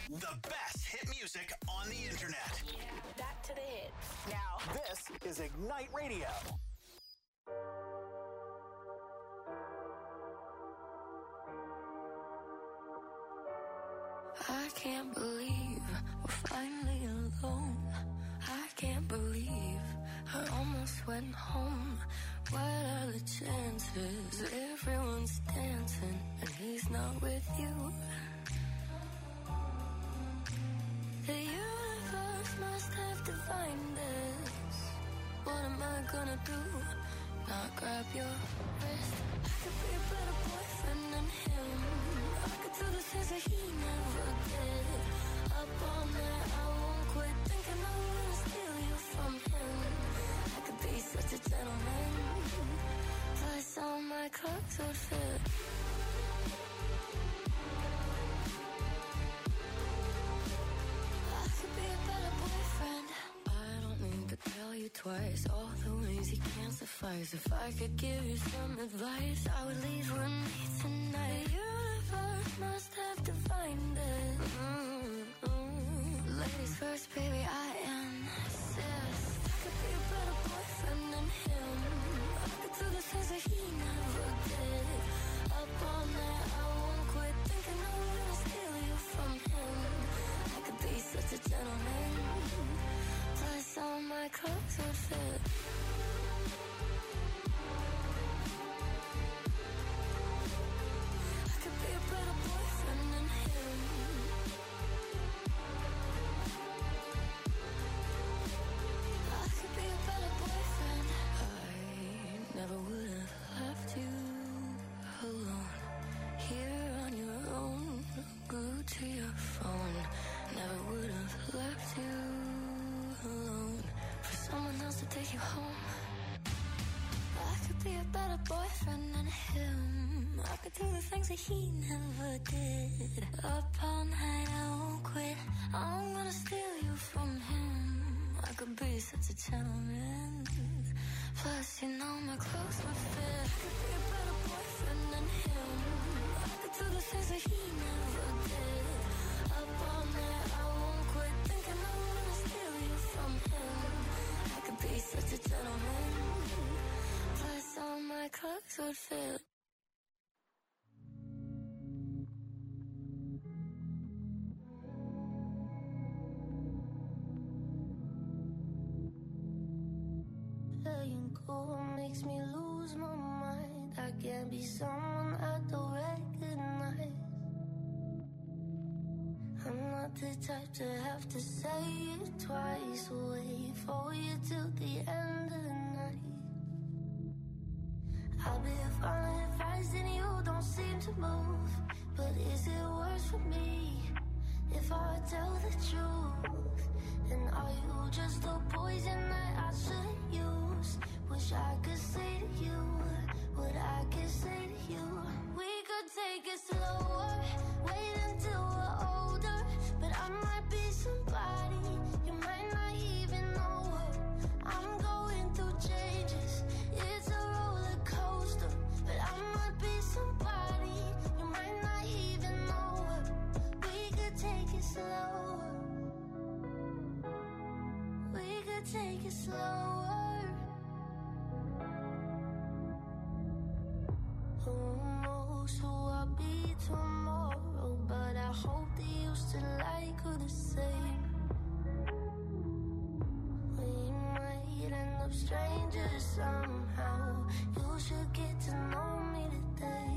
The best hit music on the internet. Back to the hits. Now, this is Ignite Radio. I can't believe we're finally alone. I can't believe I almost went home. What are the chances? Everyone's dancing and he's not with you. The universe must have divined this. What am I gonna do? Not grab your wrist. I could be a better boyfriend than him. I could do the things that he never did. Up all night, I won't quit thinking I'm gonna steal you from him. I could be such a gentleman. Plus all my clothes would fit. I could be a better boyfriend. I don't need to tell you twice all the ways he can't suffice. If I could give you some advice, I would leave with me tonight. The universe must have divined it. Ladies first, baby, I insist. I could be a better boyfriend than him. I could do the things that he never did. Up all night, I won't quit thinking I'm gonna steal you from him. I could be such a gentleman. Plus all my clothes would fit. I could be a better boyfriend than him. I could be a better boyfriend. I never would have left you alone. Here on your own, glued to your phone. Never would have left you alone for someone else to take you home. I could be a better boyfriend than him. I could do the things that he never did. Up all night, I won't quit. I'm gonna steal you from him. I could be such a gentleman. Plus, you know my clothes would fit. I could be a better boyfriend than him. I could do the things that he never did. Up all night, I won't quit thinking I'm gonna steal you from him. I could be such a gentleman. Plus, all my clothes would fit. Playing cool makes me lose my mind. I can't be someone I don't recognize. I'm not the type to have to say it twice. Wait for you till the end of the night. I'll be following advice and you don't seem to move. But is it worse for me if I tell the truth? And are you just a poison that I shouldn't use? Wish I could say to you what I could say to you. We could take it slower, wait until we're older. But I might be somebody you might not even know her. I'm going through changes, it's a roller coaster. But I might be somebody you might not even know her. We could take it slower. We could take it slower. Who knows who I'll be tomorrow? But I hope that you still like her the same. We might end up strangers somehow. You should get to know me today.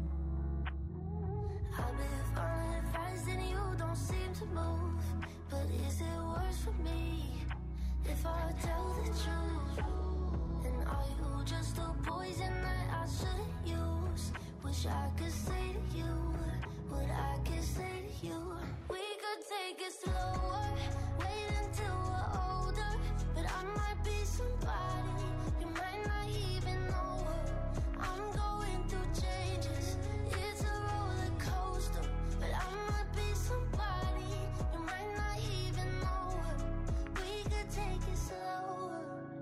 I've been following advice and you don't seem to move. But is it worse for me if I tell the truth? And are you just a poison that I shouldn't use? Wish I could say to you what I could say to you. We could take it slower, wait until we're older. But I might be somebody you might not even know her. I'm going through changes, it's a roller coaster. But I might be somebody you might not even know her. We could take it slower.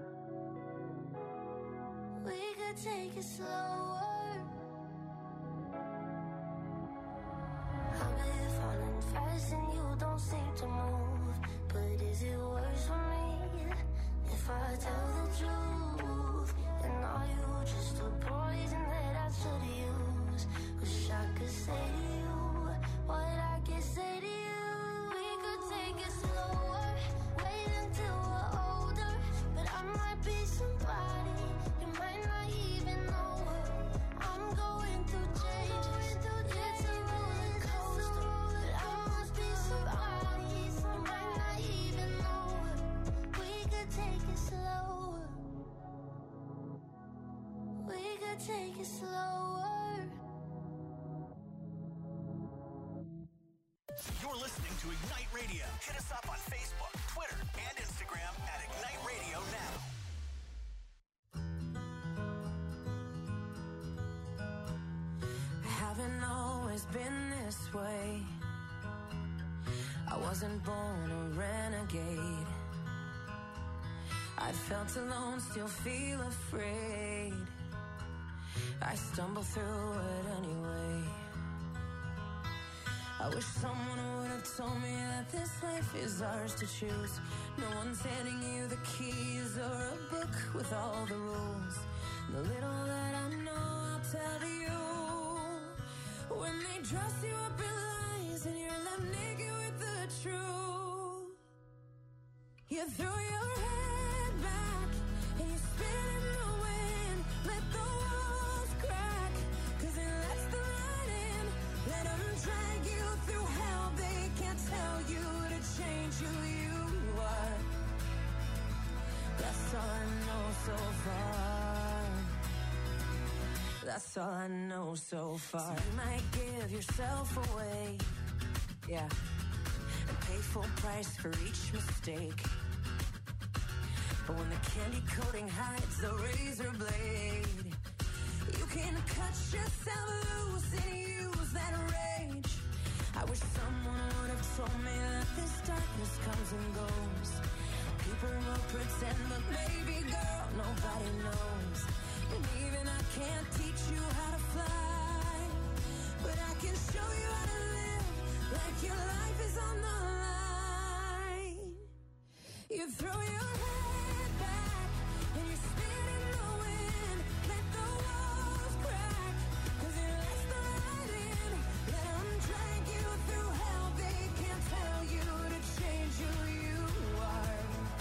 We could take it slower. I've been falling fast and you don't seem to move. But is it worse for me if I tell the truth? And are you just a poison that I should use? Wish I could say to you what I can say to you. We could take it slower, wait until we're older. But I might be somebody you might not even know her. I'm going through changes, it's a roller coaster. But I must be somebody you might not even know her. We could take it slower, we could take it slower. You're listening to Ignite Radio. Hit us up on Facebook, Twitter, and Instagram at Ignite Radio Now. I haven't always been this way. I wasn't born a renegade. I felt alone, still feel afraid. I stumble through it anyway. I wish someone would have told me that this life is ours to choose. No one's handing you the keys or a book with all the rules. The little that I know I'll tell you. When they dress you up in lies and you're left naked with the truth, you throw your head back and you spin in the wind. Let the walls crack, 'cause it lets the light in. Let them drag you through hell. They can't tell you to change who you are. That's all I know so far. That's all I know so far. So you might give yourself away, yeah, and pay full price for each mistake. But when the candy coating hides the razor blade, you can cut yourself loose and use that rage. I wish someone would have told me that this darkness comes and goes. People will pretend, but baby girl, nobody knows. And even I can't teach you how to fly, but I can show you how to live like your life is on the line. You throw your head back and you spin in the wind. Let the walls crack, 'cause it lets the light in. Let them drag you through hell. They can't tell you to change who you are.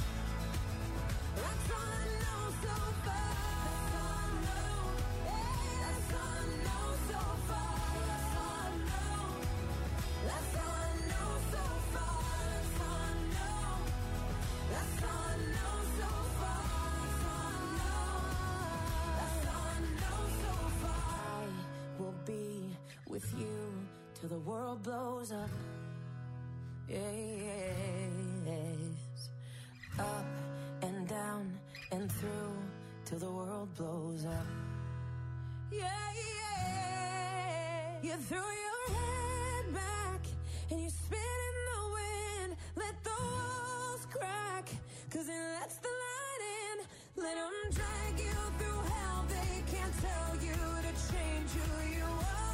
That's all I know so far. That's all I know. That's all I know so far. That's all I know. That's all I know so far. That's all I know. That's all I know so far. That's all I know. That's all I know so far. I will be with you till the world blows up. Yes. Up and down and through till the world blows up. Yeah, yeah. You throw your head back and you spin in the wind. Let the walls crack, 'cause it lets the light in. Let them drag you through hell. They can't tell you to change who you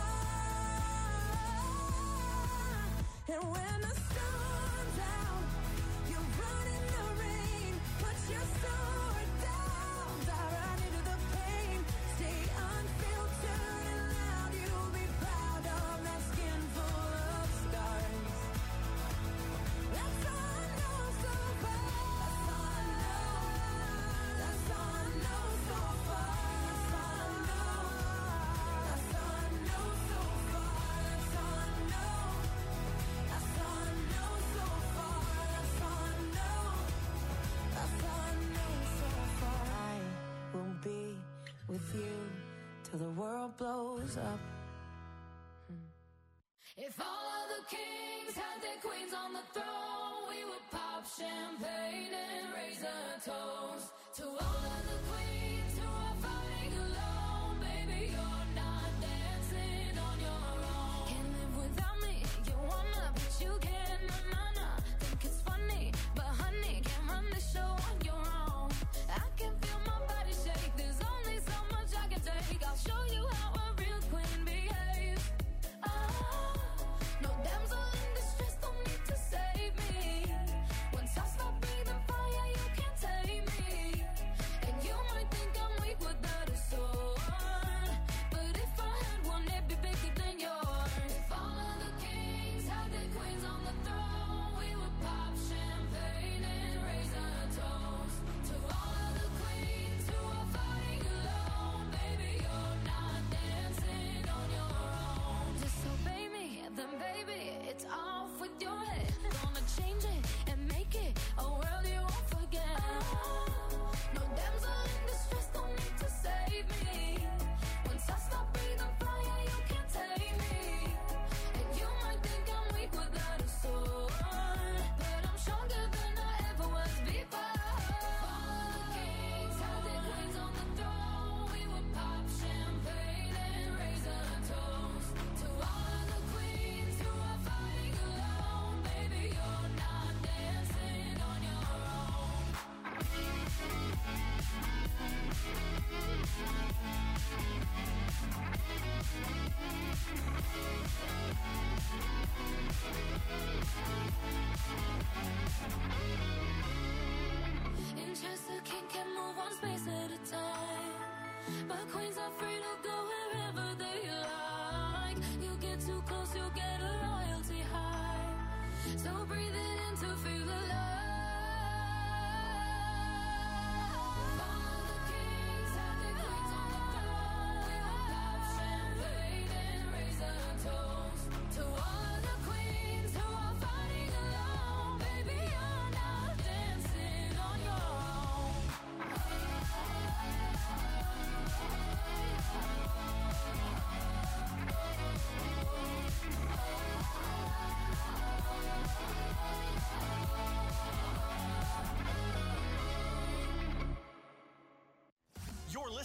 are. And when the sun's out, you run in the rain. Put your sword down, dive right into the pain. Stay unfiltered and loud. You'll be proud of that skin full of scars. That's all I know so far. That's all I know. That's all I know so far. That's all I know. That's all I know so far. That's all I know. That's all I know so far. That's all I know. That's all I know so far. I will be with you till the world blows up. If all of the kings had their queens on the throne, we would pop champagne and raise a toast to all of the queens who are fighting alone. Baby, you're not dancing on your own. Can't live without me, you wanna, but you can't. Nah. Think it's funny, but honey, can't run the show on your own. I can feel my body shake, there's only so much I can take. I'll show you how a real queen behaves. No damsel in distress, don't need to say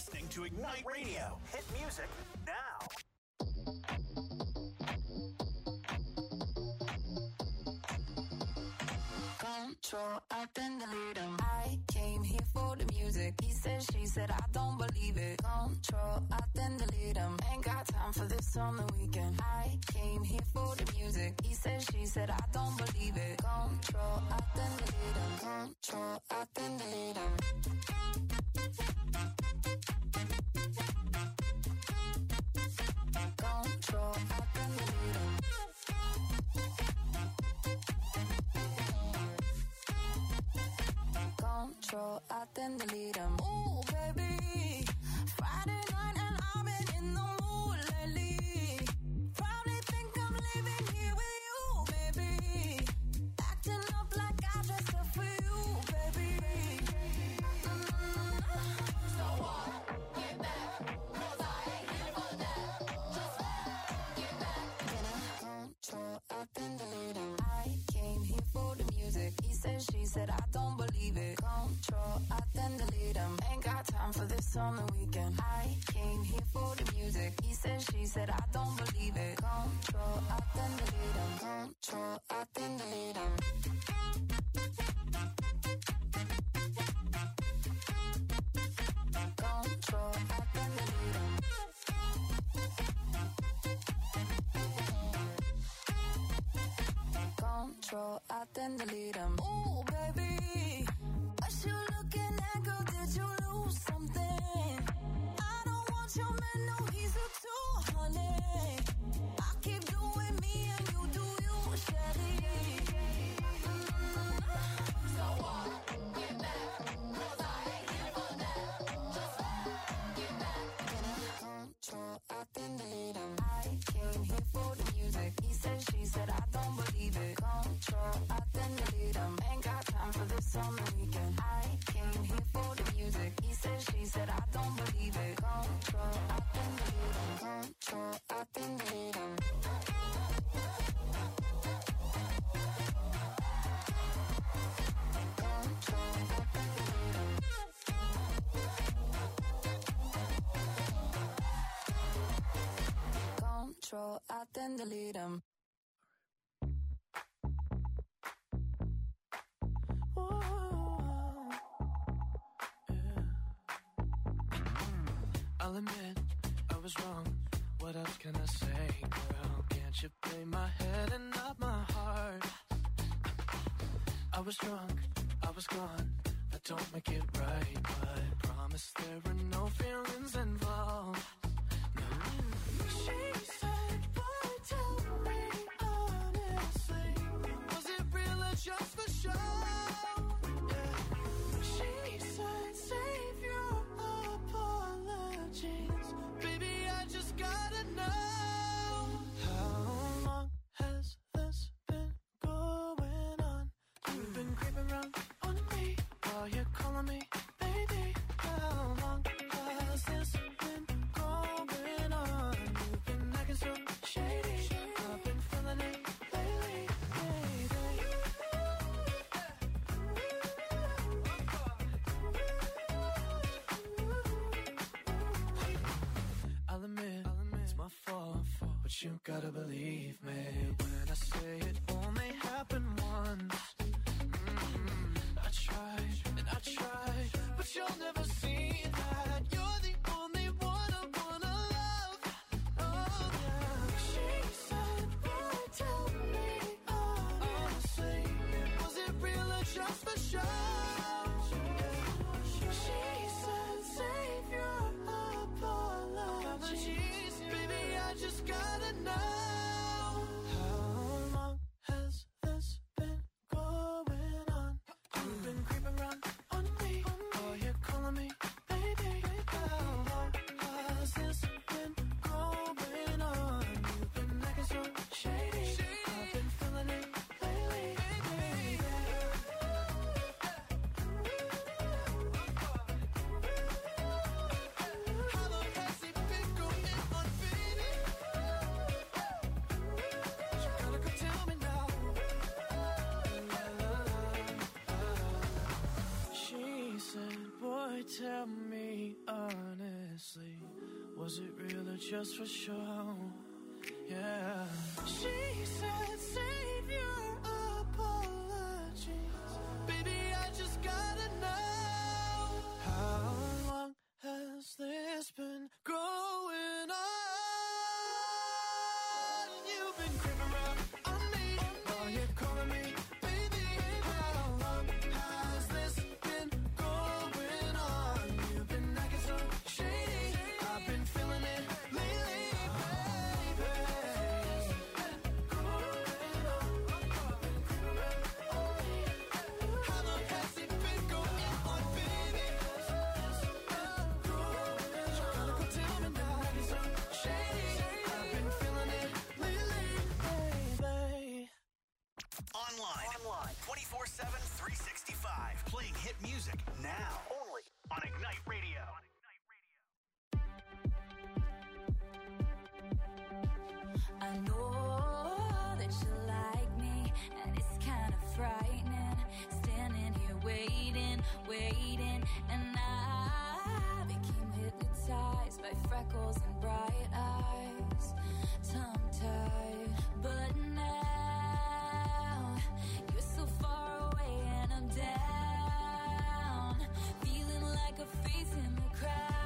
listening to Ignite Radio. Hit music now. Control, I then delete him. I came here for the music. He said, she said, I don't believe it. Control, I then delete him. Ain't got time for this on the weekend. I came here for the music. He said, she said, I don't believe it. Control, I then delete him. Control, I then delete him. Control, I then delete him. Control, I then delete him. Ooh, baby, Friday night and I've been in the mood lately. Probably think I'm living here with you, baby. Acting up like I dressed up for you, baby. So what? Get back, 'cause I ain't here for that. Just get back. Control, I then delete him. I came here for the music. He said, she said, I don't believe it. Control, I then delete him. Ain't got time for this on the weekend. I came here for the music. He said, she said, I don't believe it. Control, I then delete him. Control, I then delete him. Control, I then delete him. Control, I then delete him. Ooh, baby, what you looking at, girl? Did you lose something? I don't want your man, no, he's a tool, honey. I keep doing me and you do you, Shelly. So what? Get back, 'cause I ain't here for that. Just get back. Control, I then delete him. I came here for the music. He said, she said, I don't believe it. Control, I then delete him. Ain't got time for this on the weekend. I came here for the music. He said, she said, I don't believe it. Control, I then delete him. Control, I then delete him. Control, I then delete him. Control, I then delete him. I'll admit I was wrong. What else can I say, girl? Can't you play my head and not my heart? I was drunk, I was gone. That don't make it right, but promise there are no feelings involved. No. She said, boy, tell me honestly, was it real or just for show? Yeah. She said, save your apologies. Baby, I just gotta know, how long has this been going on? You've been creeping around on me while you're calling me baby. How long has this been going on? You've been acting so shady. I've been feeling it lately, baby. I'll admit it's my fault, but you gotta believe me when I say it only happened once. I tried and I tried, but you'll never see that. You're the only one I wanna love. Oh yeah. She said, boy, tell me honestly, was it real or just for show? She said, save your apologies. Baby, I just gotta know, how long has this been going on? You've been creeping around on me while you're calling me baby. How long has this been going on? You've been acting so shady. I've been feeling it lately, baby. How long has it been going on, baby? You gotta go tell me now. She said, boy, tell me honest. honestly, was it real or just for show? Yeah. She said, save your apologies. Baby, I just gotta know, how long has this been going on? You've been creeping around on me while you're calling me baby. How long has this been going on? You've been acting so shady, I've been feeling it lately, baby. How long has it been going on, baby? Trying to go tell me now, acting so shady, I've been feeling it lately, baby. Online 24/7, 365. Playing hit music now. Only on Ignite Radio. I know that you like me, and it's kind of frightening. Standing here waiting, and I became hypnotized by freckles and bright eyes, tongue-tied. But now you're so far away, and I'm down, feeling like a face in the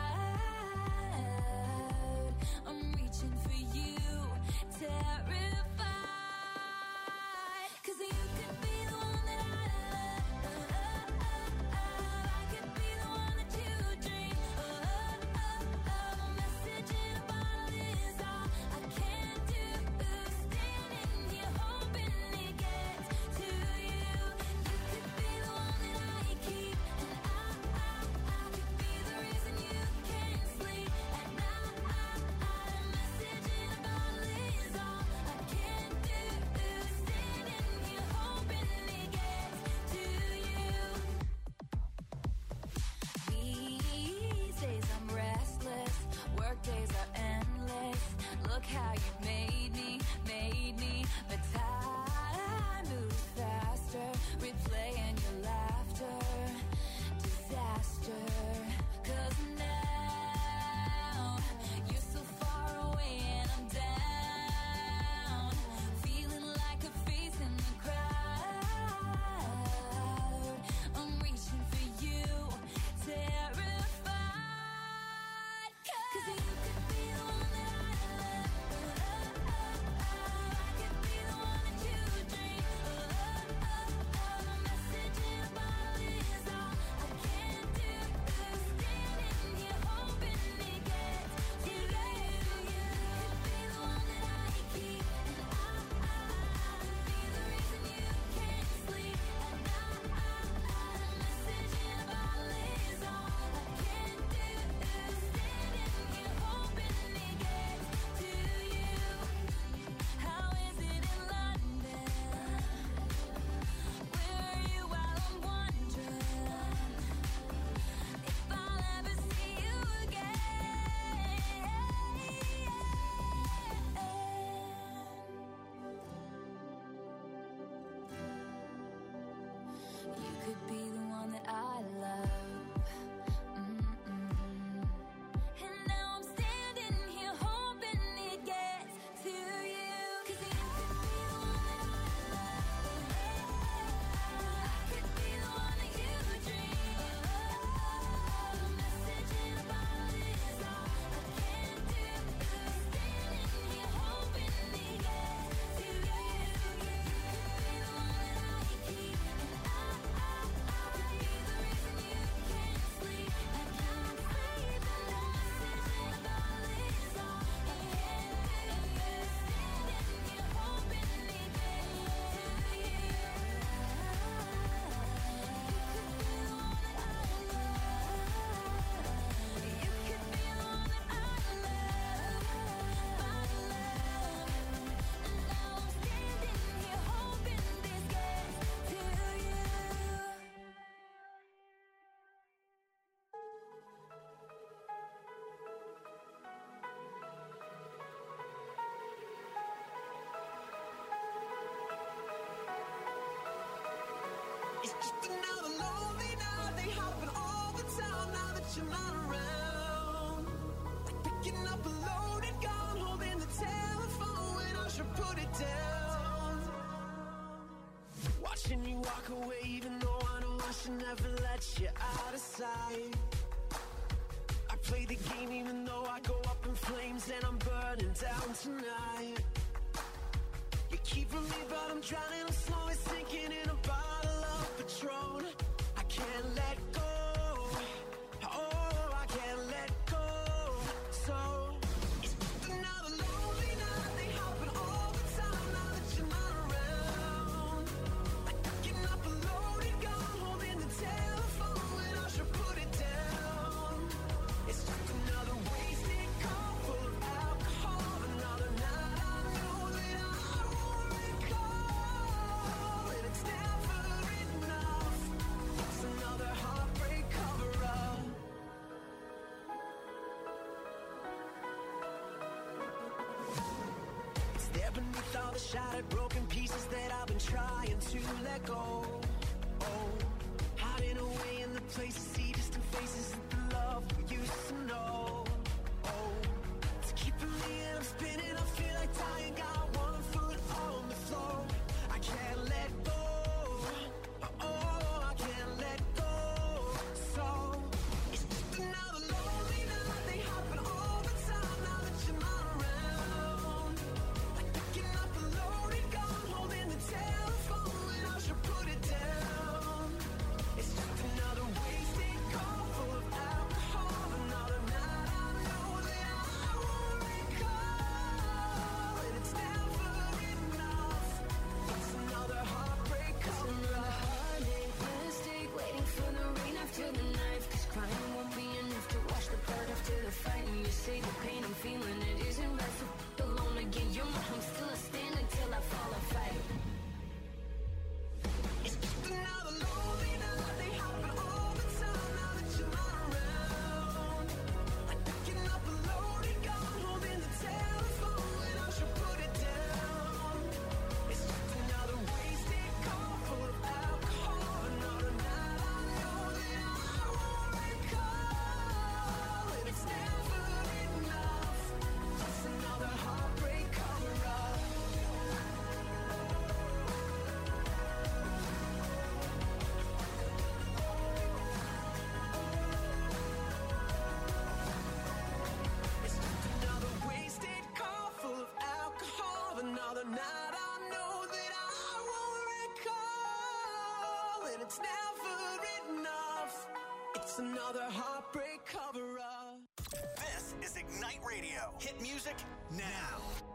crowd. I'm reaching for you, terrified, 'cause you could be the one that I love. I could be the one that you dream. A message in a bottle is all I can do. Standing here hoping it gets to you. You could be the one that I keep, and I could be the reason you can't sleep at night. A message in a bottle is all I can do. Standing here hoping it gets to you. These days I'm restless, work days are endless. Look how you made me, but time moves faster, replaying your laughter, disaster. 'Cause now you're so far away, and I'm down, feeling like a face in the crowd. I'm reaching for you, terrified, 'cause you could be the one that I love. I could be the one that you dream. A message in a bottle is all I can do. Standing here hoping it gets to you. You could be the one that I keep, and I could be the reason you can't sleep at night. A message in a bottle is all I can do. Standing here hoping it gets to you. How is it in London? Where are you while I'm wondering if I'll ever see you again? You could be the one that I love. And now I'm standing here hoping it gets to you. 'Cause you could be the one that I love. I could be the one that you dream. A message in a bottle is all I can do. Standing here hoping it gets to you. You could be the one that I keep, and I could be the reason you can't sleep at night. A message in a bottle is all I can do. Standing here hoping it gets to you. You could be the one that I love. You could be the one that I love, my love. And now I'm standing here hoping this gets to you. It's just another lonely night. They happen all the time now that you're not around. walk away even though I know I should never let you out of sight. I play the game even though I go up in flames and I'm burning down tonight. You're keeping me but I'm drowning, I'm slowly sinking in a bottle of Patron. I can't let go, oh I can't let go. So it's just another lonely night, they happen all the time now that you're not around. Like picking up a loaded gun, holding the telephone when I should put it down. It's just another wasted call full of alcohol, another night I know that I won't recall, and it's never enough. It's another heartbreak cover-up. It's there beneath all the shattered, broken pieces that I've been trying to let go. Oh, hiding away in the places, see distant faces of the love we used to know. Oh, it's keeping me and I'm spinning, I feel like dying, got one foot on the floor. I can't let go, oh, I can't let go. So, it's just another lonely night, they happen all the time now that you're not around. Like picking up a loaded gun, holding the telephone when I should put it down. It's just another wasted call full of alcohol, another night I know that I won't recall, and it's never enough. It's another heartbreak cover-up. Mistake, waiting for the rain after the knife, 'cause crying won't be enough to wash the blood after the fight. And you say the pain I'm feeling, it isn't right, so alone again. You're my home, still I stand until I fall or fight. It's just another lonely night, they happen all the time now that you're not around. Like picking up a loaded gun, holding the telephone when I should put it down. It's just another wasted call full of alcohol, another night I know that I won't recall, and it's never enough. It's another heartbreak cover-up. It's just another wasted call full of alcohol, another night I know that I won't recall, and it's never enough. It's another heartbreak cover-up. This is Ignite Radio. Hit music now.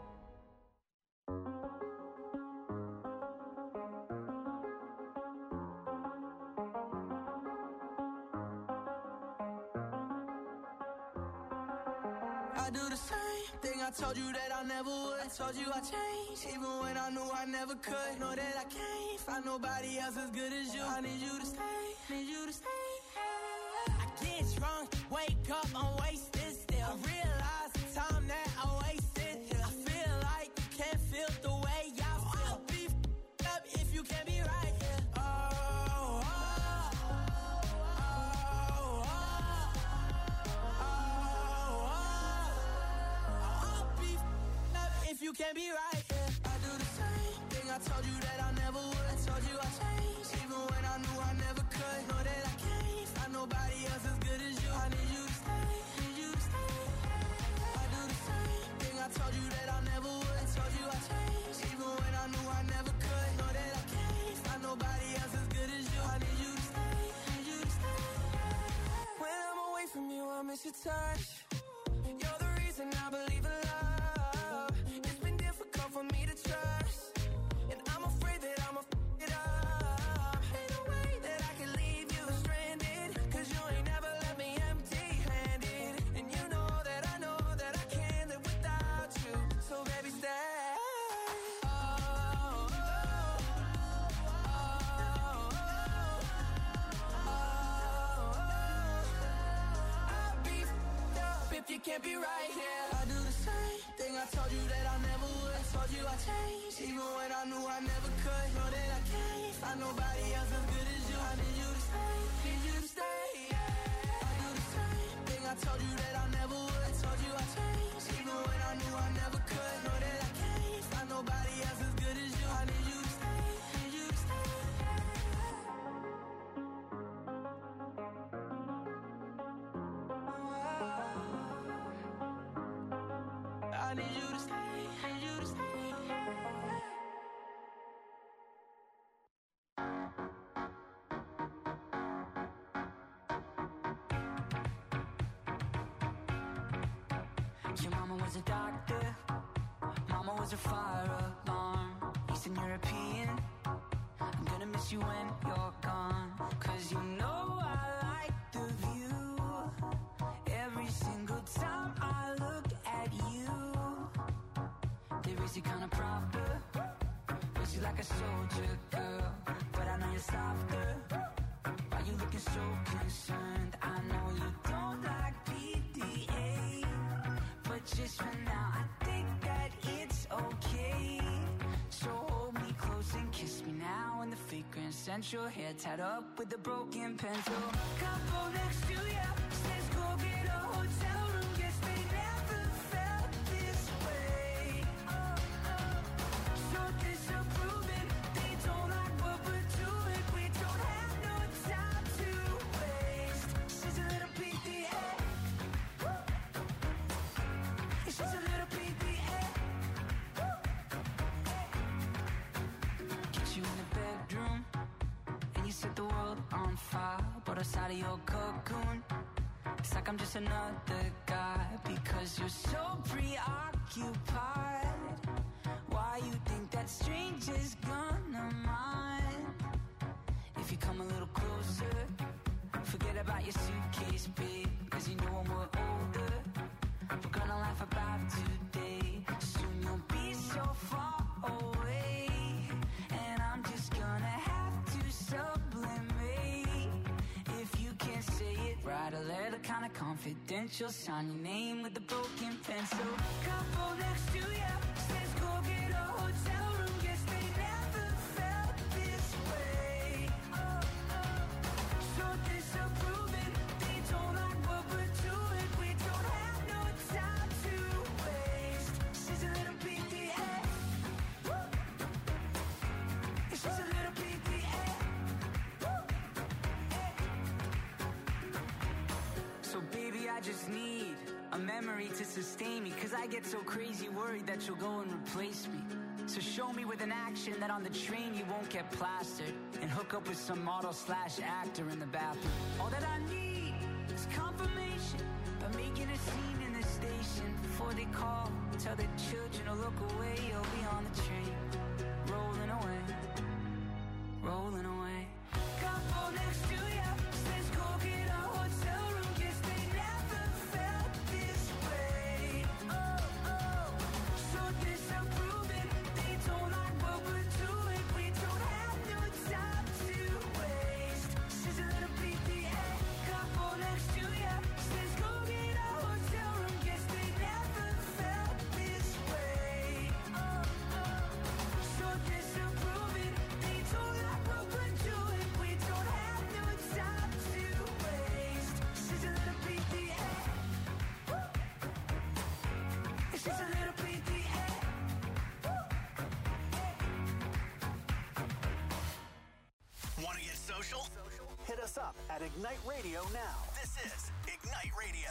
I do the same thing I told you that I never would. I told you I changed, even when I knew I never could. Know that I can't find nobody else as good as you. I need you to stay, need you to stay. I get drunk, wake up, I'm wasted still. I realize the time that I wasted here. I feel like you can't feel the way I feel. I'll be f***ed up if you can't be right here. If you can't be right here, I do the same thing I told you that I never would. I told you I changed, even when I knew I never could. Know that I can't find nobody else as good as you. I need you to stay, need you to stay. I do the same thing I told you that I never would. I told you I changed, even when I knew I never could. Know that I can't find nobody else as good as you. I need you to stay, need you to stay. When I'm away from you, I miss your touch. You're the reason I believe in love. For me to trust, and I'm afraid that I'ma f*** it up. Ain't no way that I can leave you stranded, 'cause you ain't never left me empty-handed. And you know that I can't live without you. So baby, stay. I'll be f***ed up if you can't be right here. I do the same thing I told you that I never would. I told you I changed, even when I knew I never could. Know that I can't find nobody else as good as you. I need you to stay, need you to stay. I do the same thing I told you that I never would. I told you I changed, even when I knew I never could. Know that I can't find nobody else as good as you. I need you to stay, need you to stay. Your mama was a doctor, mama was a fire alarm. Eastern European, I'm gonna miss you when you're gone. Cause you know I like the view. Every single time I look at you, they raise you kinda proper, raise you like a soldier girl. But I know you're softer. Why you looking so concerned? I know you don't like PDA, but just for now I think that it's okay. So hold me close and kiss me now in the fake Grand Central. Hair tied up with a broken pencil. Couple next to ya, says go get a hotel room. Guess they never felt this way. So disapproving, they don't like what we're doing. We don't have no time to waste. She's a little PDA. She's a little PDA. Get you in the bedroom, and you set the world on fire. But outside of your cocoon, it's like I'm just another guy. Because you're so preoccupied. Why you think that stranger's gonna mind? If you come a little closer, forget about your suitcase, babe. Cause you know when we're older, we're gonna laugh about today. Soon you'll be so far away, and I'm just gonna have to sublimate. If you can't say it, write a letter kinda confidential. Sign your name with a broken pencil. Couple next to ya, says go get a hotel room. Guess they never felt this way. So disapproving, they don't like what we're doing. We don't have no time to waste. She's a little PDA. She's a little PDA. So baby, I just need a memory to sustain me. Cause I get so crazy worried that you'll go and replace me. So show me with an action that on the train you won't get plastered, and hook up with some model/actor in the bathroom. All that I need is confirmation by making a scene in the station. Before they call, tell the children to look away. You'll be on the train, rolling away, rolling away. Couple next to ya, says go get a hotel room. Guess they never felt this way. So disapproving, they don't like what we're doing. We don't have no time to waste. She's a little PDA. Couple next to ya, says go get a hotel room. Guess they never felt this way. So disapproving, they don't like what we're doing. We don't have no time to waste. She's a little PDA. She's a little PDA. Want to get social? Hit us up at Ignite Radio now. This is Ignite Radio.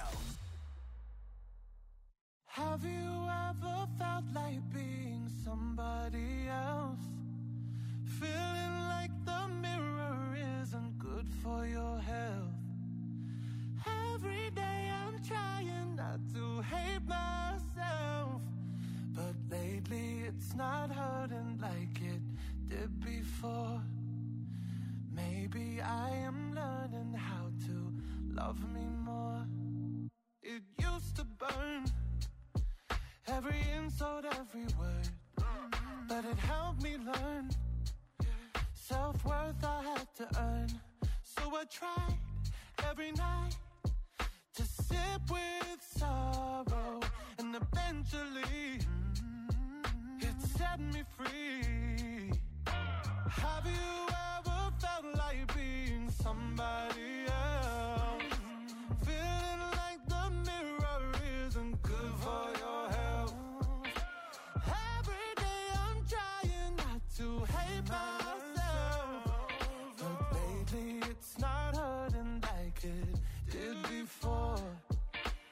Have you ever felt like being somebody else? Feeling like the mirror isn't good for your health. Every day I'm trying not to hate myself, but lately it's not hurting like it did before. Maybe I am learning how to love me more. It used to burn, every insult, every word, but it helped me learn self-worth I had to earn. So I tried every night to sit with sorrow, and eventually it set me free. Have you ever felt like being somebody else? Feeling like the mirror isn't good for your health. Every day I'm trying not to hate myself, but lately it's not hurting like it did before.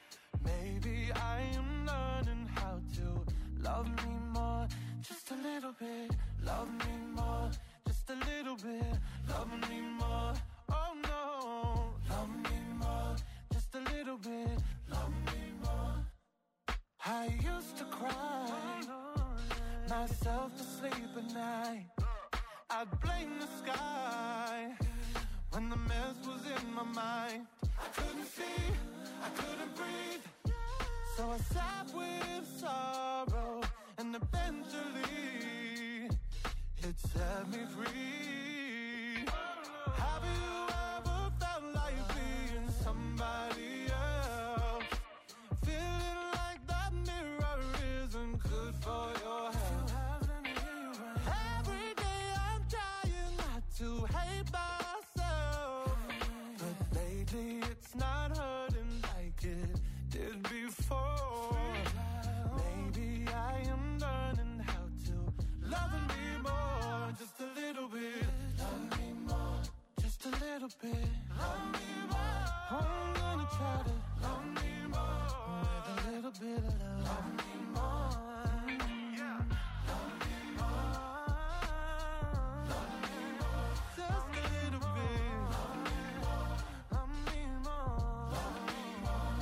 I used to cry myself to sleep at night. I'd blame the sky when the mess was in my mind. I couldn't see, I couldn't breathe, so I sat with sorrow, and eventually it set me free. Have you ever felt like being somebody else? Feeling like that mirror isn't good for your health. Every day I'm trying not to hate myself, but lately it's not hurting like it did before. Maybe I am learning how to love me more, just a little bit. Love me more, just a little bit. Love me more. I'm gonna try to love me more with a little bit of love. Love me more. Yeah. Love me more. Love me more. Just a little bit. Love me more. Love me more. Love me more.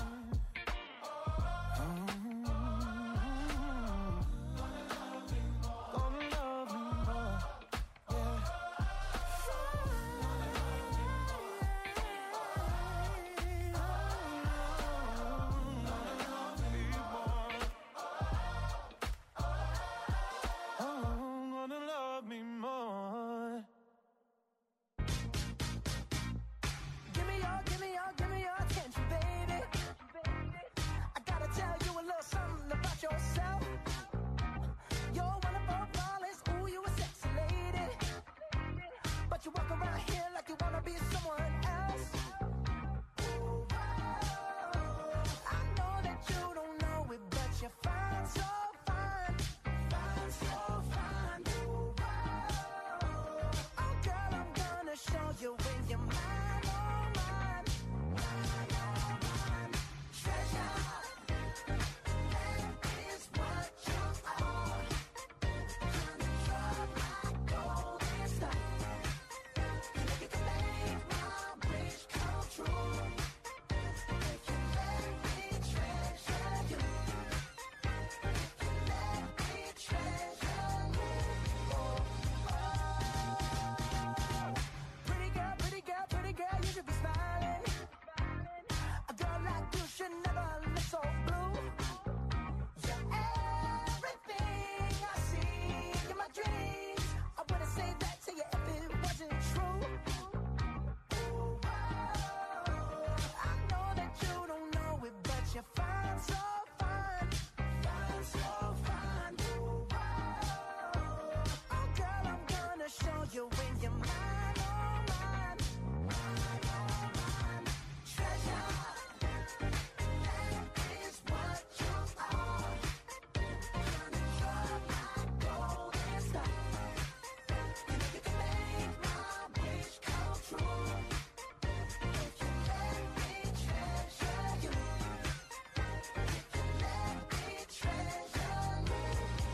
Gonna love me more. Yeah. Gonna love me more. Give me your attention, baby. I gotta tell you a little something about yourself. You're wonderful, flawless, ooh, you a sexy lady. But you walk around here like you wanna be someone else. Ooh, I know that you don't know it, but you're fine, so fine. Fine, so fine. Ooh, oh, girl, I'm gonna show you when you're mine, oh, mine. Mine, oh, mine. Treasure, that is what you are. Honey, you're my golden star. And if you can make my wish come true, if you let me treasure you, if you let me treasure you. Pretty girl, you should be smiling. A girl like you should never look so blue. You're everything I see in my dreams. I wouldn't say that to you if it wasn't true. Ooh, I know that you don't know it, but you're fine, so fine. Fine, so fine. Ooh, oh, girl, I'm gonna show you when you're mine, oh, mine. Mine, oh, mine. Treasure, that is what you are. Honey, you're my golden star. And if you can make my wish come true, if you let me treasure you, if you let me treasure you,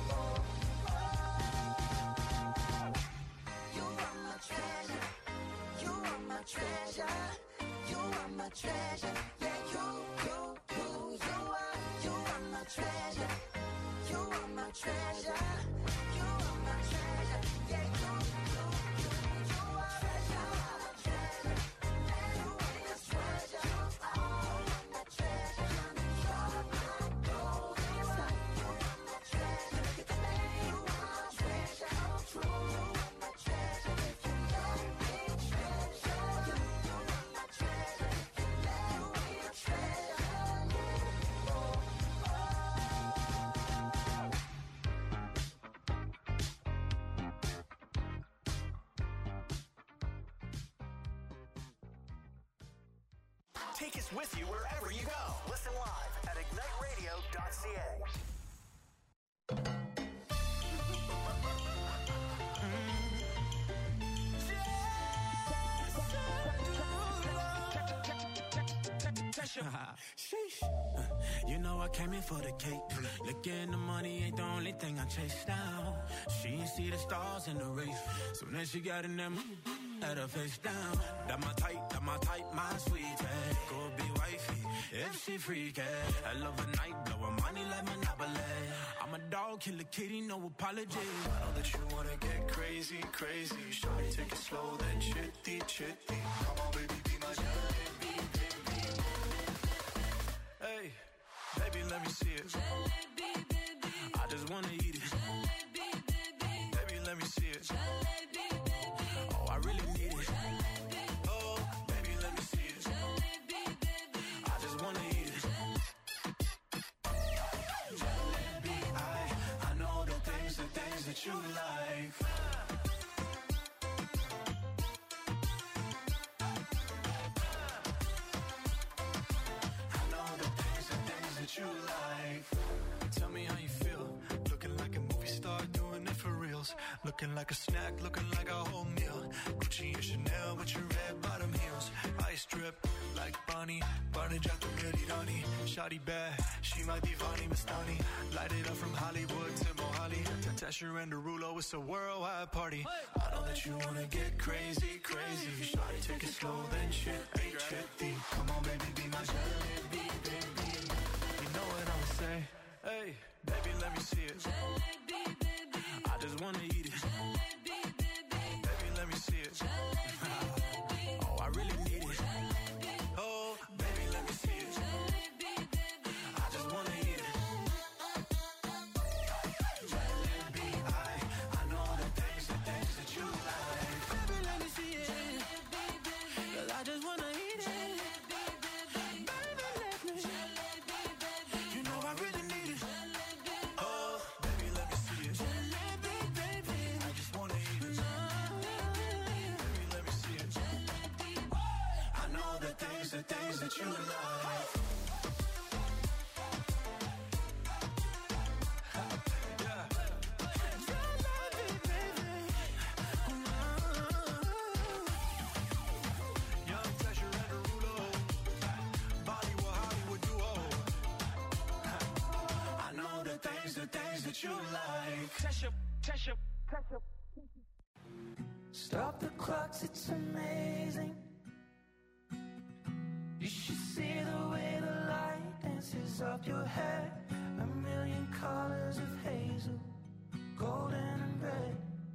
you are my treasure. You are my treasure. You are my treasure. Yeah, you are my treasure. You are my treasure. You are my treasure. Yeah, you are treasure. Treasure. You are my treasure. You are my treasure. You're my golden star. You are my treasure. If you can make my treasure come true, you are my treasure. If you let me treasure you, you are my treasure. If you let me treasure you, Take us with you wherever you go. Listen live at igniteradio.ca. Sheesh. You know I came in for the cake. Looking the money ain't the only thing I chase down. She ain't see the stars in the race. Soon as she got in that mood, Let her face down. That my type, my sweetie. Go be wifey if she freaky. I love a night, blowin' money like Monopoly. I'm a dog, kill a kitty, no apology. I know that you wanna get crazy, crazy. Shawty, take it slow, then chitty, chitty. Come on, baby, be my jalebi, baby. Hey, baby, let me see it. Jalebi, baby. I just wanna eat it. Jalebi, baby. Baby, let me see it. Jalebi, baby. Oh, I really need it. Jalebi. Oh, baby, let me see it. Jalebi, baby. I just wanna eat it. Jalebi, I know the things that you like. You like. Tell me how you feel. Looking like a movie star, doing it for reals. Looking like a snack, looking like a whole meal. Gucci and Chanel with your red bottom heels. Ice drip like Bonnie, Barney Jack the Merirani. Shawty bad, she my divani Mastani. Light it up from Hollywood to Mohali. Tasher and Derulo, it's a worldwide party. I know that you wanna get crazy, crazy. Shawty, take it slow, then chitty, chitty. Come on, baby, be my jalebi, baby. Know what I'ma say? Hey, baby, let me see it. Jalebi, baby. I just wanna eat it. Jalebi, baby. Baby, let me see it. Jalebi, oh, I really need it. Jalebi. Oh, baby, let me see it. Jalebi, baby. I just wanna eat it. Jalebi, I know the things that you like. Baby, let me see it. Jalebi, baby. 'Cause I just wanna eat it. The things that you like. Young Tasher and Derulo, Bollywood, Hollywood duo. I know the things that you like. Tasha. Stop the clocks, it's amazing. You should see the way the light dances up your hair. A million colors of hazel, golden and red.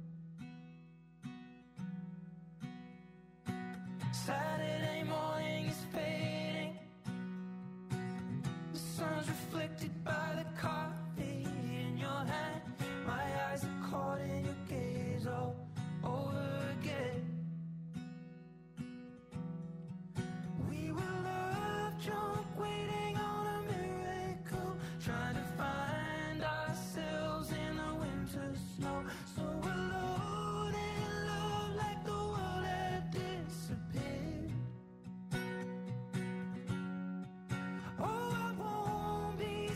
Saturday morning is fading. The sun's reflected by the coffee in your hand. My eyes are caught in your gaze all over again. We were love drunk, waiting on a miracle, trying to find ourselves in the winter snow. So alone in love, like the world had disappeared. Oh, I won't be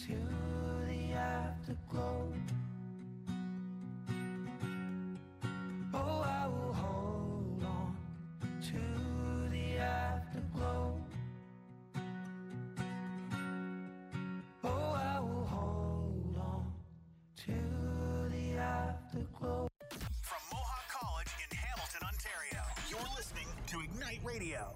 to the afterglow. Oh, I will hold on to the afterglow. Oh, I will hold on to the afterglow. From Mohawk College in Hamilton, Ontario, you're listening to Ignite Radio.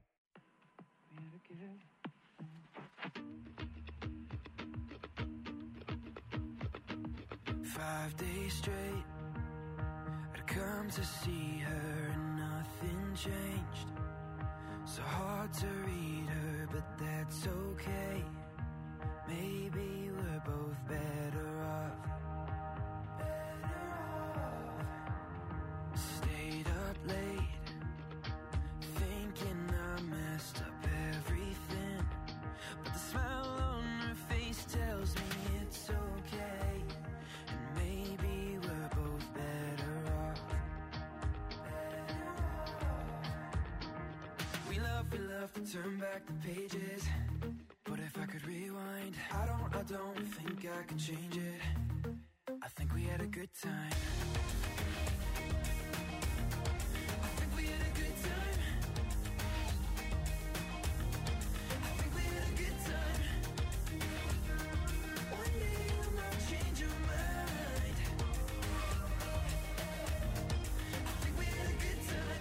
5 days straight, I'd come to see her and nothing changed. So hard to read her, but that's okay. Maybe we're both better off. Stayed up late, thinking I messed up everything. But the smile on her face tells me it's okay. And maybe we're both better off. We love to turn back the pages. But if I could rewind, I don't think I could change it. I think we had a good time. I think we had a good time. I think we had a good time. One day you might change your mind. I think we had a good time.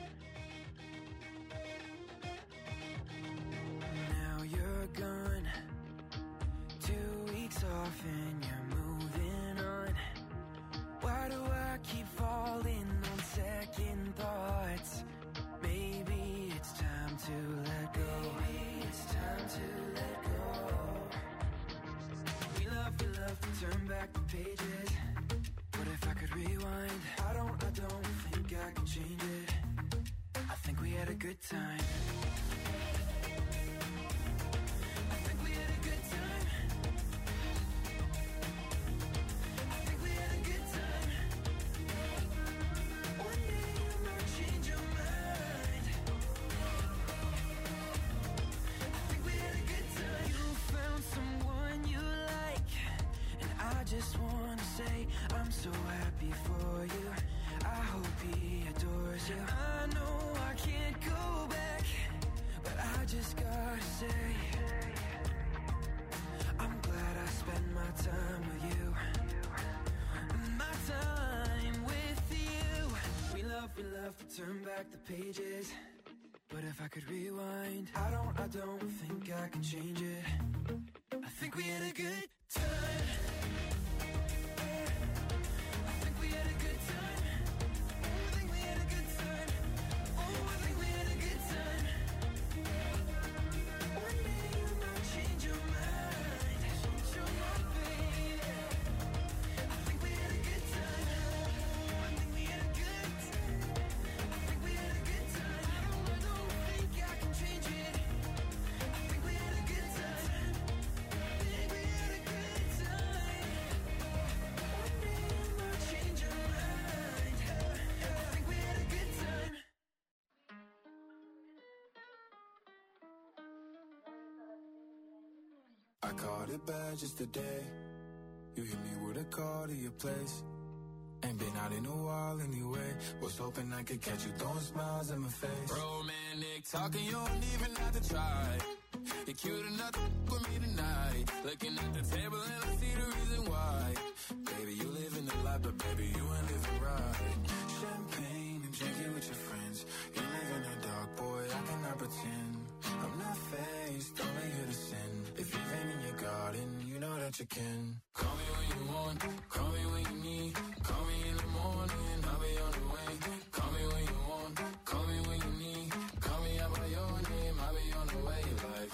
Now you're gone, 2 weeks off and you're moving on. Why do I keep falling on second thoughts? Maybe it's time to let go. Maybe it's time to let go. We love to turn back the pages. But if I could rewind, I don't think I could change it. I think we had a good time. I think we had a good time. I think we had a good time. One day you might change your mind. I think we had a good time. You found someone you like, and I just wanna say I'm so happy for you. I hope he adores you. I know I can't go back, but I just gotta say I'm glad I spent my time with you. My time with you. We love to turn back the pages. But if I could rewind, I don't think I can change it. I think we had a good time. I think we had a good time. I think we had a good time. Oh, I think we had a good time. One day you might change your mind. Change your mind, baby. I think we had a good time. I think we had a good time. I think we had a good time. I don't think I can change it. I think we had a good time. I think we had a good time. One day you might change your mind. I think we had a good time. I caught it bad just today. You hit me with a call to your place. Ain't been out in a while anyway. Was hoping I could catch you throwing smiles in my face. Romantic talking, you don't even have to try. You're cute enough to with me tonight. Looking at the table and I see the reason why. Baby, you live in the life, but baby, you ain't living right. Champagne and drinking with your friends. You live in the dark, boy, I cannot pretend. I'm not faced, only here to sin. If you've been in your garden, you know that you can. Call me when you want, call me when you need. Call me in the morning, I'll be on the way. Call me when you want, call me when you need. Call me out by your name, I'll be on the way. Like,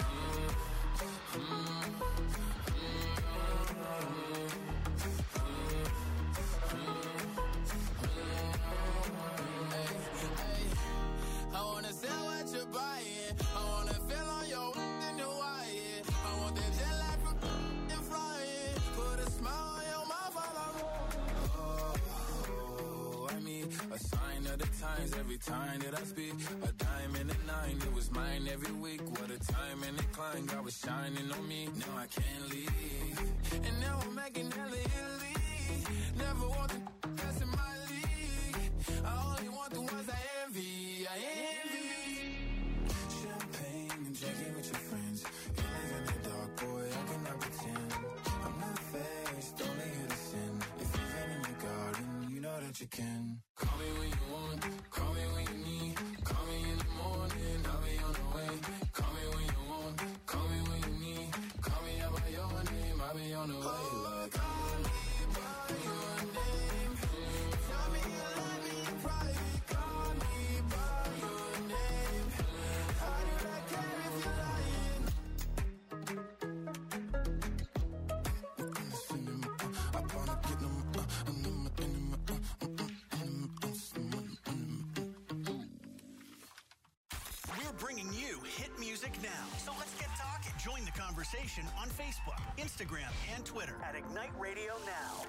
I wanna sell what you're buying. I wanna feel on your in the wire. I want that jet lag from and flying. Put a smile on your mouth while I'm I mean, a sign of the times every time that I speak. A dime and a nine, it was mine every week. What a time and a climb, God was shining on me. Now I can't leave. And now I'm making hella Italy. Never want the best in my league. I only want the ones I envy. I envy. Champagne and drinking with your friends. You live in the dark, boy, I cannot pretend. I'm not faced, only here to sin. If you've been in your garden, you know that you can. Call me when you want, call me when you need. Call me in the morning, I'll be on the way. Call me when you want, call me when you need. Call me out by your name, I'll be on the way. Oh, call me by your name. Tell me you love me in private. Call me by your name. How did I care if you're lying? I wanna get them. We're bringing you hit music now. So let's get talking. Join the conversation on Facebook, Instagram, and Twitter at Ignite Radio Now.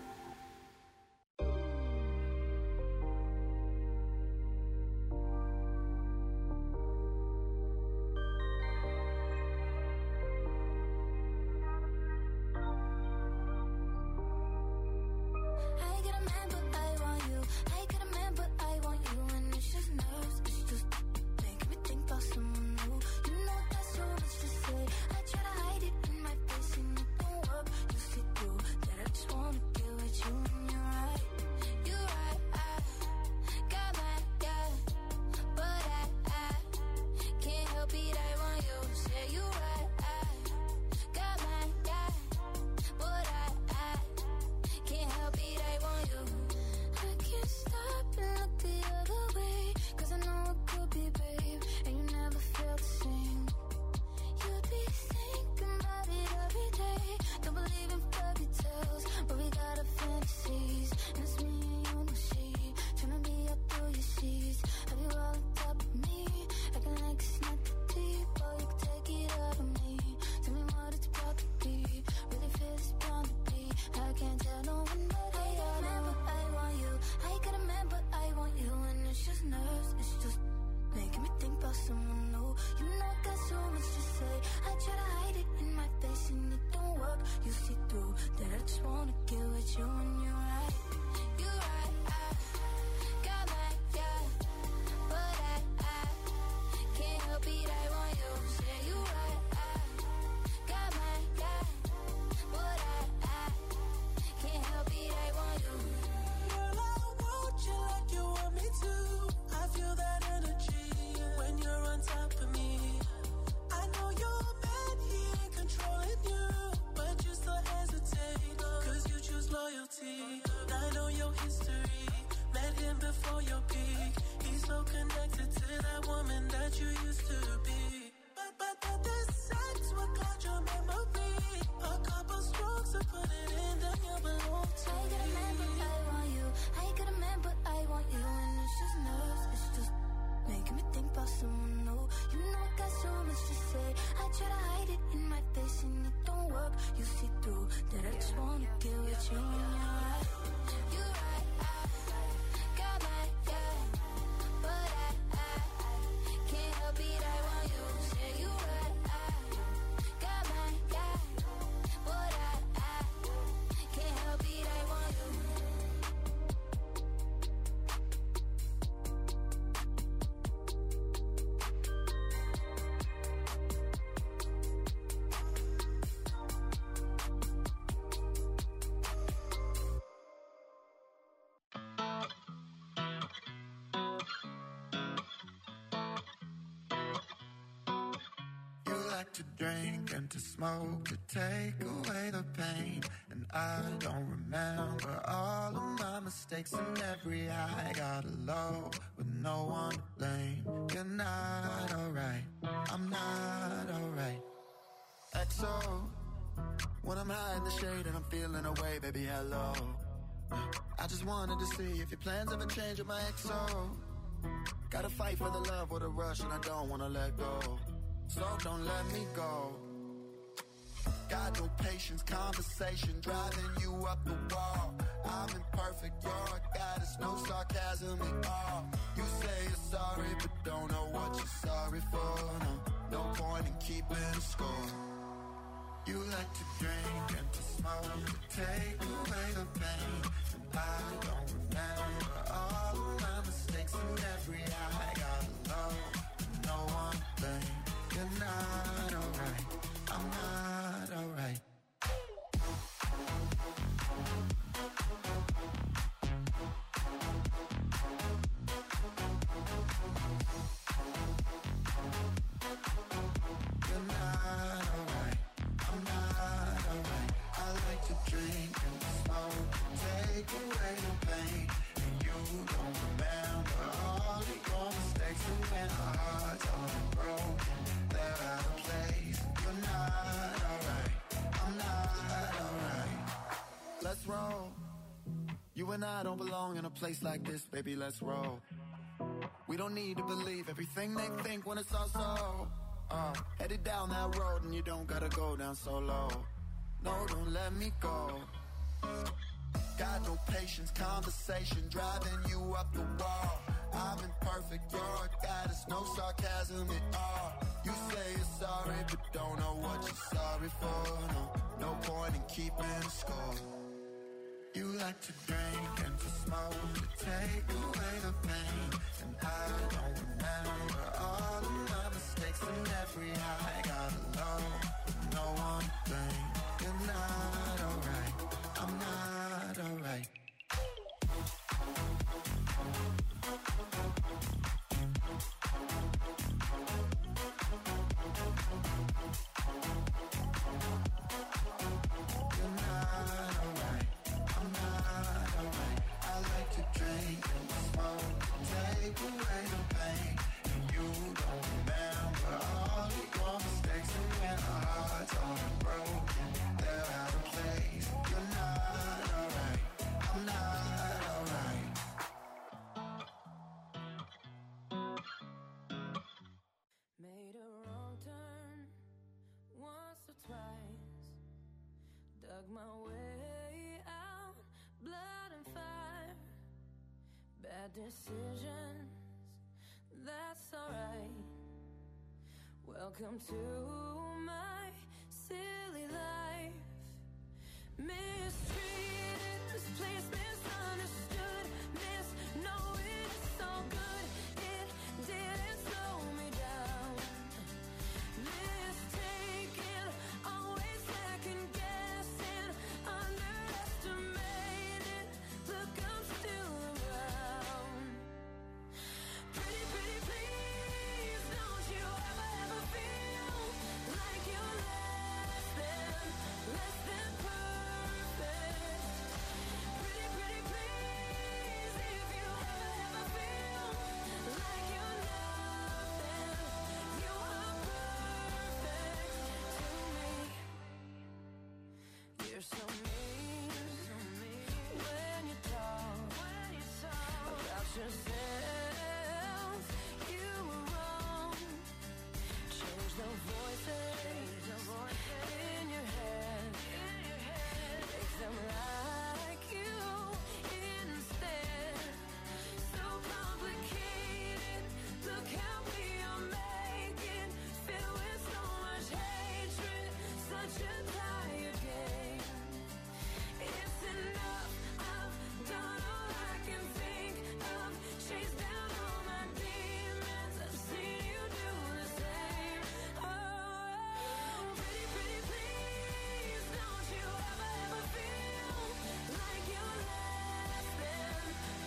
I get a man, but I want you. I get a man, but I want you. And it's just nerves, it's just making me think about someone new. You know that's so much to say. I try to hide it in my face and it don't work. You see through that I just wanna get with you. And you're right, you're right. I got my guy, but I can't help it. I want you. Say you're right. I got my guy, but I can't help it, I want you. I can't stop and look the other way. Cause I know it could be, babe. And you never felt the same. You'd be thinking about it every day. Don't believe in fairy tales, but we got our fantasies. And it's me and you and she. Trying to be up through your sheets. Have you all on top of me? Acting like it's not that deep. Oh, you can take it out of me. Tell me what it's about to be. Really feel it's bound to be. I can't tell no one, but I got a man, but I want you. I got a man, but I want you. And it's just nerves, it's just making me think about someone new. You know I got so much to say. I try to hide it in my face and it don't work. You see through that I just wanna get with you. And you're right, you're right. I got my guy, but I can't help it. I want you. Say you're right. I got my guy, but I can't help it, I want you. Girl, I want you like you want me to. I feel that energy when you're on top of me. I know your man, he ain't controlling you, but you still hesitate, cause you choose loyalty. I know your history, met him before your peak. He's so connected to that woman that you used to be. But the sex will cloud your memory. A couple strokes to put it in, then you belong to I got a man, but I want you. I got a man, but I want you. And it's just nerves, it's just making me think about someone new. You know I got so much to say. I try to hide it in my face and it don't work. You see through that I just wanna get with you. And you're right, you're right. I got my guy, but I can't help it. I want you. Say you're right. I got my guy, but I can't help it. I want you. You like to drink and to smoke to take away the pain. And I don't remember all of my mistakes and every high. Got low with no one to blame. You're not alright, I'm not alright. XO, when I'm high in the shade and I'm feeling away, baby, hello. I just wanted to see if your plans ever change with my XO. Gotta fight for the love with a rush and I don't wanna let go. So don't let me go. Got no patience, conversation driving you up the wall. I'm imperfect, you're a goddess, no sarcasm at all. You say you're sorry, but don't know what you're sorry for. No point in keeping score. You like to drink and to smoke to take away the pain. And I don't remember all of my mistakes and every I gotta love no one thing. You're not alright, I'm not alright. You're not alright, I'm not alright. I like to drink and to smoke, take away the pain. And you don't remember all of your mistakes. And when our hearts are broken, they're out of place. You're not alright, I'm not alright. Let's roll. You and I don't belong in a place like this, baby, let's roll. We don't need to believe everything they think when it's all so. Headed down that road and you don't gotta go down so low. No, don't let me go. Got no patience, conversation driving you up the wall. I'm imperfect, you're a goddess, no sarcasm at all. You say you're sorry, but don't know what you're sorry for. No point in keeping score. You like to drink and to smoke to take away the pain. And I don't remember all of my mistakes and every I gotta love no one thing. You're not alright, I'm not alright. You're not alright, I'm not alright. I like to drink and to smoke, take away the pain. And you don't remember all of your mistakes. And when our hearts are broken, they're out of place. You're not alright, I'm not alright. Made a wrong turn once or twice. Dug my way out, blood and fire. Bad decisions, that's alright. Welcome to my silly life. Mistreated, misplaced, misunderstood, misknowing it's so good. It didn't slow me down. Mistaken, always second guessing, underestimated. Look, I'm still around. Pretty, pretty, please, don't you ever feel like you're less than perfect. Pretty, pretty, please, if you ever feel like you're nothing, you are perfect to me. You're so mean when you talk about yourself. You were wrong. Change the voices in your head. Make them like you instead. So complicated. Look how we are making. Filled with so much hatred. Such a tired game. It's enough. I've done all I can think of. Chased down all my demons. I've seen you do the same. Oh, pretty, pretty, please, don't you ever feel like you're less than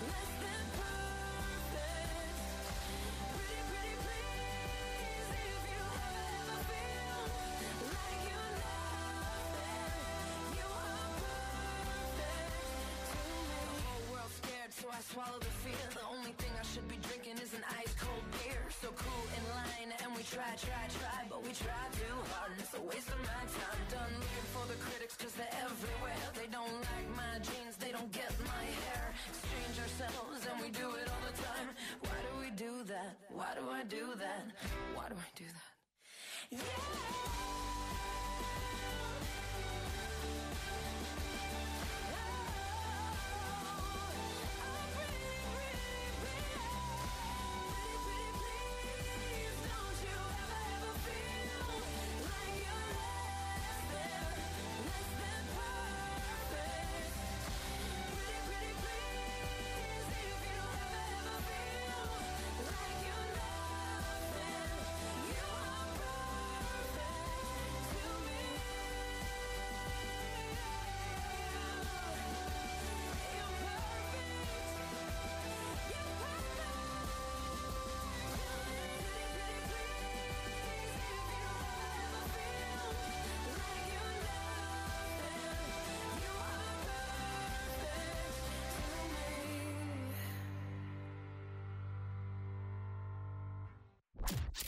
perfect. Pretty, pretty, please, if you ever feel like you're nothing, you are perfect to me. The whole world's scared, so I swallow the fear. The only thing I should be drinking is an ice cold beer. So cool in line, and we try, but we try too hard, and it's a waste of my time. Done looking for the critics, cause they're everywhere. They don't like my jeans, they don't get my hair. Exchange ourselves, and we do it all the time. Why do we do that? Why do I do that? Why do I do that? Please, don't you ever feel like you're less than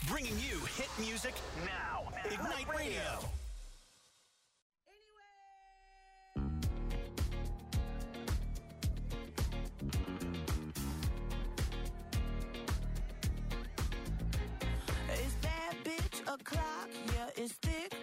bringing you hit music now. Ignite Radio. Is that bitch a clock? Yeah, it's thick